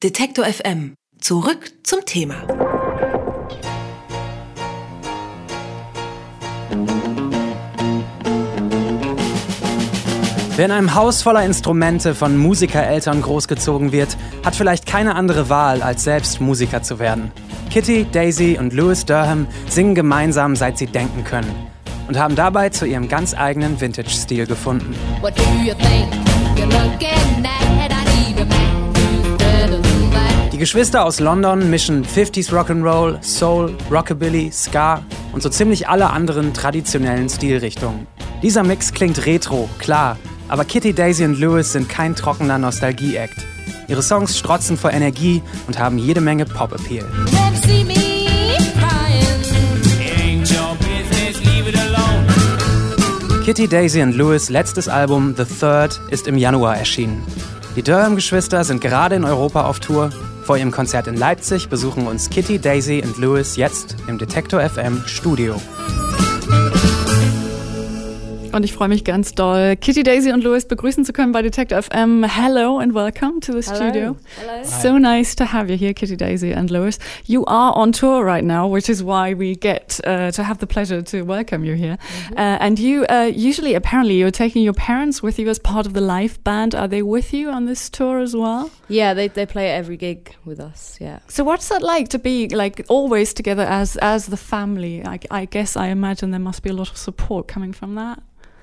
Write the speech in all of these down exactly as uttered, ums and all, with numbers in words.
Detektor F M. Zurück zum Thema. Wer in einem Haus voller Instrumente von Musikereltern großgezogen wird, hat vielleicht keine andere Wahl, als selbst Musiker zu werden. Kitty, Daisy und Louis Durham singen gemeinsam, seit sie denken können. Und haben dabei zu ihrem ganz eigenen Vintage-Stil gefunden. What do you think you're looking at? I need a man who's better than that. Die Geschwister aus London mischen fünfziger Rock'n'Roll, Soul, Rockabilly, Ska und so ziemlich alle anderen traditionellen Stilrichtungen. Dieser Mix klingt retro, klar, aber Kitty, Daisy und Louis sind kein trockener Nostalgie-Act. Ihre Songs strotzen vor Energie und haben jede Menge Pop-Appeal. Never see me crying. It ain't your business, leave it alone. Kitty, Daisy und Louis' letztes Album The Third ist im Januar erschienen. Die Durham-Geschwister sind gerade in Europa auf Tour. Vor ihrem Konzert in Leipzig besuchen uns Kitty, Daisy und Louis jetzt im Detektor F M Studio. Und ich freue mich ganz doll, Kitty, Daisy und Louis begrüßen zu können bei Detektor F M. Hello and welcome to the studio. Hello. So nice to have you here, Kitty, Daisy and Louis. You are on tour right now, which is why we get uh, to have the pleasure to welcome you here. Mm-hmm. Uh, and you uh, usually, apparently, you're taking your parents with you as part of the live band. Are they with you on this tour as well? Yeah, they they play at every gig with us. Yeah. So what's that like to be like always together as as the family? I, I guess I imagine there must be a lot of support coming from that.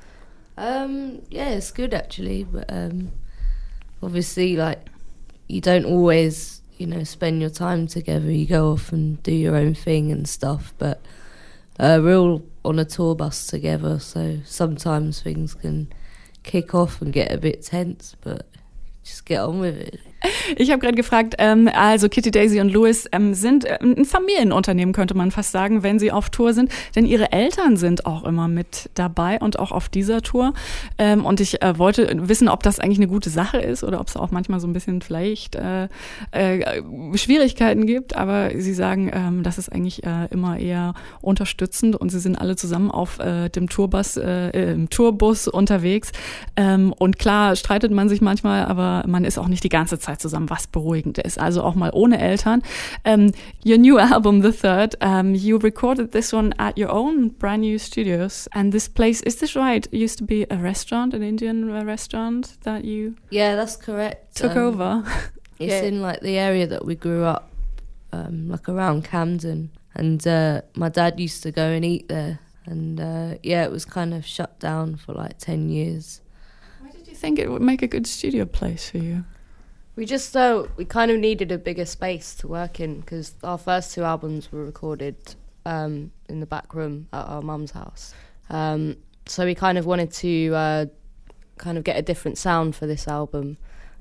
Um, yeah, it's good actually, but um, obviously, like, you don't always, you know, spend your time together. You go off and do your own thing and stuff, but uh, we're all on a tour bus together, so sometimes things can kick off and get a bit tense, but just get on with it. Ich habe gerade gefragt, ähm, also Kitty, Daisy und Louis ähm, sind ähm, ein Familienunternehmen, könnte man fast sagen, wenn sie auf Tour sind. Denn ihre Eltern sind auch immer mit dabei und auch auf dieser Tour. Ähm, und ich äh, wollte wissen, ob das eigentlich eine gute Sache ist oder ob es auch manchmal so ein bisschen vielleicht äh, äh, Schwierigkeiten gibt. Aber sie sagen, ähm, das ist eigentlich äh, immer eher unterstützend und sie sind alle zusammen auf äh, dem Tourbus, äh, im Tourbus unterwegs. Ähm, und klar streitet man sich manchmal, aber man ist auch nicht die ganze Zeit zusammen, was beruhigend ist. Also auch mal ohne Eltern. Um, your new album, The Third, um, you recorded this one at your own brand new studios. And this place, is this right? It used to be a restaurant, an Indian restaurant that you Yeah, that's correct. took Um, over. It's Yeah. in like the area that we grew up, um, like around Camden, and uh, my dad used to go and eat there. And uh, yeah, it was kind of shut down for like ten years. Why did you think it would make a good studio place for you? We just uh, we kind of needed a bigger space to work in because our first two albums were recorded um, in the back room at our mum's house. Um, so we kind of wanted to uh, kind of get a different sound for this album,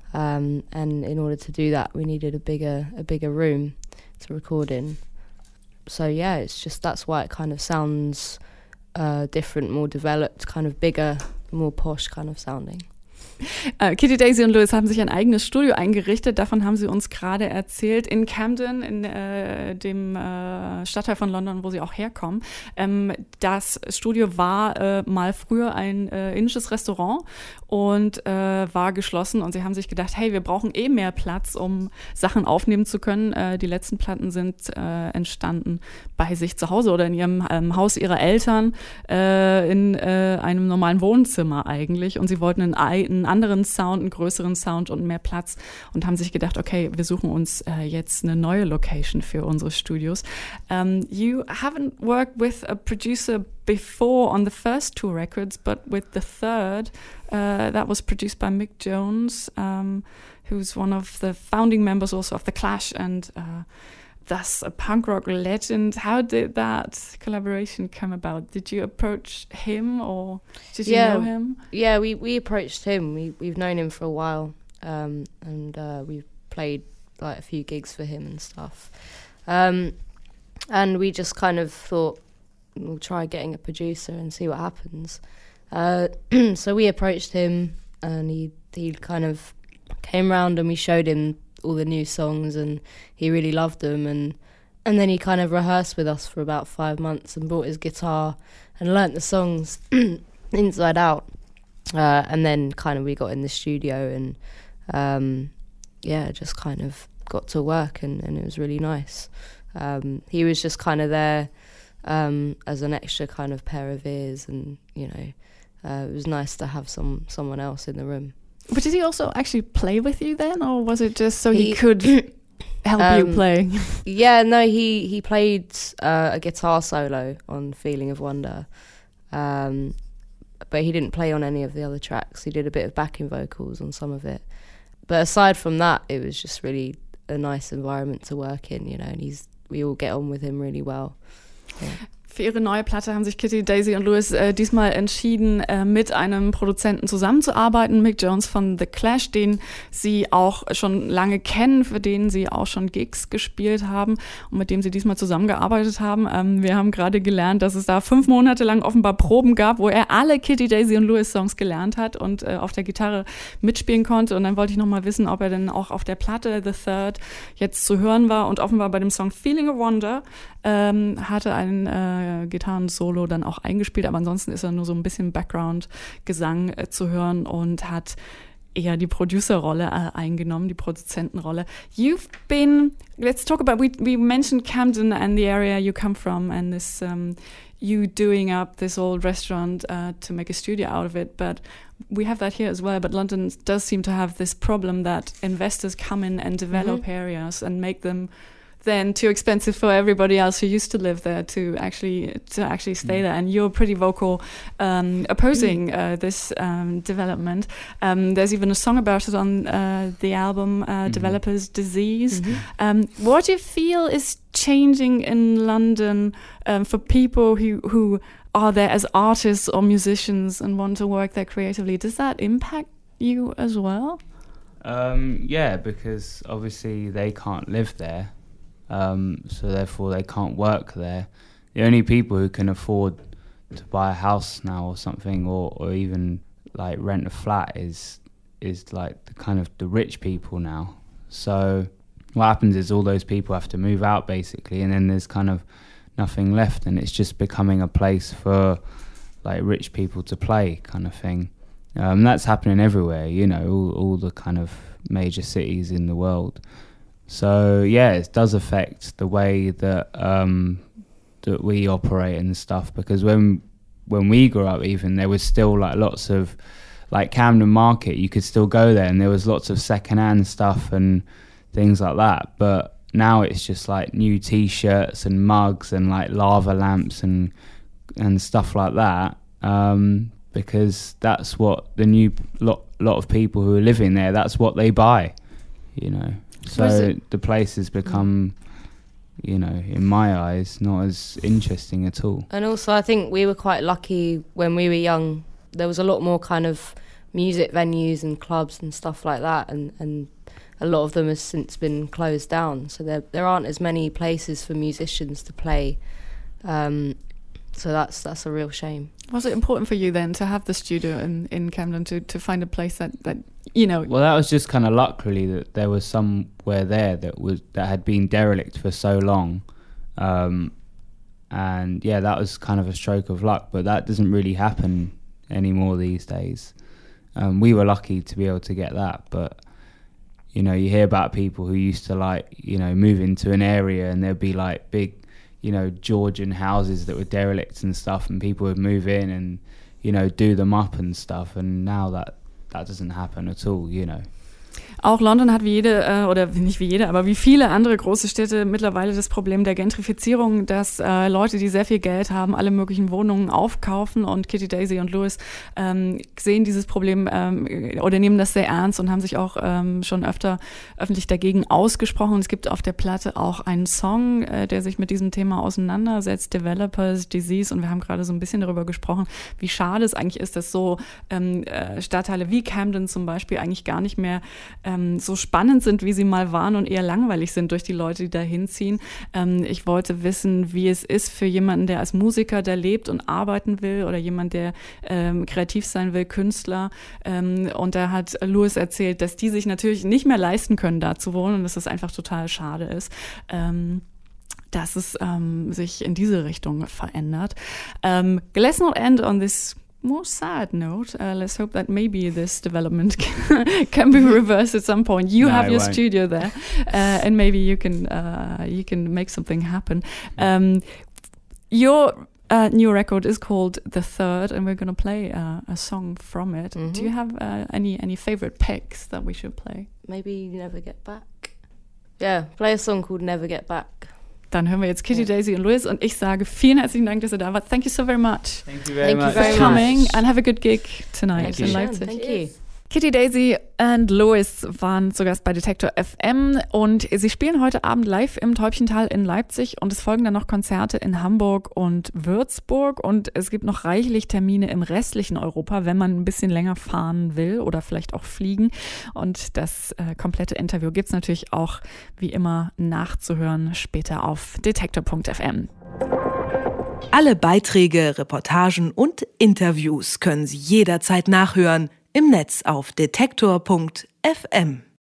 um, and in order to do that, we needed a bigger a bigger room to record in. So yeah, it's just that's why it kind of sounds uh, different, more developed, kind of bigger, more posh kind of sounding. Uh, Kitty, Daisy und Louis haben sich ein eigenes Studio eingerichtet. Davon haben sie uns gerade erzählt. In Camden, in äh, dem äh, Stadtteil von London, wo sie auch herkommen. Ähm, das Studio war äh, mal früher ein äh, indisches Restaurant und äh, war geschlossen. Und sie haben sich gedacht, hey, wir brauchen eh mehr Platz, um Sachen aufnehmen zu können. Äh, die letzten Platten sind äh, entstanden bei sich zu Hause oder in ihrem ähm, Haus ihrer Eltern, äh, in äh, einem normalen Wohnzimmer eigentlich. Und sie wollten einen, einen anderen Sound, einen größeren Sound und mehr Platz und haben sich gedacht, okay, wir suchen uns äh, jetzt eine neue Location für unsere Studios. Um, you haven't worked with a producer before on the first two records, but with the third, uh, that was produced by Mick Jones, um, who's one of the founding members also of The Clash and uh, thus a punk rock legend. How did that collaboration come about? Did you approach him or did you Yeah. know him? Yeah, we, we approached him. We we've known him for a while, um, and uh, we've played like a few gigs for him and stuff. Um, and we just kind of thought we'll try getting a producer and see what happens. Uh, so we approached him, and he he kind of came round and we showed him all the new songs, and he really loved them. And and then he kind of rehearsed with us for about five months and brought his guitar and learnt the songs inside out. Uh, and then kind of we got in the studio and um, yeah, just kind of got to work, and, and it was really nice. Um, he was just kind of there um, as an extra kind of pair of ears, and you know, uh, it was nice to have some someone else in the room. But did he also actually play with you then, or was it just so he, He- could help you Um, play? Yeah, no, he he played uh, a guitar solo on "Feeling of Wonder," um, but he didn't play on any of the other tracks. He did a bit of backing vocals on some of it, but aside from that, it was just really a nice environment to work in, you know. And he's we all get on with him really well. Yeah. Für ihre neue Platte haben sich Kitty, Daisy und Louis äh, diesmal entschieden, äh, mit einem Produzenten zusammenzuarbeiten, Mick Jones von The Clash, den sie auch schon lange kennen, für den sie auch schon Gigs gespielt haben und mit dem sie diesmal zusammengearbeitet haben. Ähm, wir haben gerade gelernt, dass es da fünf Monate lang offenbar Proben gab, wo er alle Kitty, Daisy und Louis Songs gelernt hat und äh, auf der Gitarre mitspielen konnte. Und dann wollte ich noch mal wissen, ob er denn auch auf der Platte The Third jetzt zu hören war. Und offenbar bei dem Song Feeling of Wonder ähm, hatte ein äh, Gitarren-Solo dann auch eingespielt, aber ansonsten ist er nur so ein bisschen Background-Gesang äh, zu hören und hat eher die Producer-Rolle äh, eingenommen, die Produzentenrolle. You've been, let's talk about, we, we mentioned Camden and the area you come from and this, um, you doing up this old restaurant uh, to make a studio out of it, but we have that here as well, but London does seem to have this problem that investors come in and develop Mhm. areas and make them then too expensive for everybody else who used to live there to actually to actually stay Mm. there. And you're pretty vocal um, opposing uh, this um, development. Um, there's even a song about it on uh, the album uh, Mhm. Developer's Disease. Mhm. Um, what do you feel is changing in London um, for people who, who are there as artists or musicians and want to work there creatively? Does that impact you as well? Um, yeah, because obviously they can't live there, um, so therefore they can't work there. The only people who can afford to buy a house now or something, or, or even like rent a flat is is like the kind of the rich people now. So what happens is all those people have to move out basically, and then there's kind of nothing left, and it's just becoming a place for like rich people to play kind of thing. Um, that's happening everywhere, you know, all, all the kind of major cities in the world. So yeah, it does affect the way that um, that we operate and stuff. Because when when we grew up, even there was still like lots of like Camden Market. You could still go there, and there was lots of secondhand stuff and things like that. But now it's just like new T-shirts and mugs and like lava lamps and and stuff like that. Um, because that's what the new lot lot of people who are living there, that's what they buy, you know. So the place has become, you know, in my eyes, not as interesting at all. And also, I think we were quite lucky when we were young. There was a lot more kind of music venues and clubs and stuff like that, and, and a lot of them has since been closed down. So there there aren't as many places for musicians to play. Um, so that's that's a real shame. Was it important for you then to have the studio in, in Camden, to, to find a place that, that, you know... Well, that was just kind of luck, really, that there was somewhere there that was that had been derelict for so long. Um, and yeah, that was kind of a stroke of luck, but that doesn't really happen anymore these days. Um, we were lucky to be able to get that, but, you know, you hear about people who used to, like, you know, move into an area and there'd be, like, big... you know, Georgian houses that were derelict and stuff, and people would move in and, you know, do them up and stuff, and now that that doesn't happen at all, you know. Auch London hat wie jede, äh, oder nicht wie jede, aber wie viele andere große Städte mittlerweile das Problem der Gentrifizierung, dass äh, Leute, die sehr viel Geld haben, alle möglichen Wohnungen aufkaufen, und Kitty, Daisy und Louis ähm, sehen dieses Problem ähm, oder nehmen das sehr ernst und haben sich auch ähm, schon öfter öffentlich dagegen ausgesprochen. Und es gibt auf der Platte auch einen Song, äh, der sich mit diesem Thema auseinandersetzt, Developer's Disease, und wir haben gerade so ein bisschen darüber gesprochen, wie schade es eigentlich ist, dass so ähm, äh, Stadtteile wie Camden zum Beispiel eigentlich gar nicht mehr ähm, so spannend sind, wie sie mal waren, und eher langweilig sind durch die Leute, die da hinziehen. Ähm, ich wollte wissen, wie es ist für jemanden, der als Musiker da lebt und arbeiten will, oder jemand, der ähm, kreativ sein will, Künstler. Ähm, und da hat Louis erzählt, dass die sich natürlich nicht mehr leisten können, da zu wohnen, und dass das einfach total schade ist. Ähm, dass es ähm, sich in diese Richtung verändert. Um, let's not end on this more sad note, uh, let's hope that maybe this development can, can be reversed at some point. You No, have it your won't. studio there, uh, and maybe you can uh, you can make something happen. Um, your uh, new record is called The Third, and we're going to play uh, a song from it. Mhm. Do you have uh, any any favorite picks that we should play? Maybe Never Get Back. Yeah, play a song called Never Get Back. Dann hören wir jetzt Kitty, Daisy und Louis, und ich sage vielen herzlichen Dank, dass ihr da wart. Thank you so very much Thank you very Thank you much. for very coming much. and have a good gig tonight Thank in you. Leipzig. Thank you. Kitty, Daisy und Louis waren zu Gast bei Detektor F M und sie spielen heute Abend live im Täubchental in Leipzig und es folgen dann noch Konzerte in Hamburg und Würzburg und es gibt noch reichlich Termine im restlichen Europa, wenn man ein bisschen länger fahren will oder vielleicht auch fliegen, und das äh, komplette Interview gibt es natürlich auch wie immer nachzuhören später auf detektor punkt f m. Alle Beiträge, Reportagen und Interviews können Sie jederzeit nachhören im Netz auf detektor punkt f m.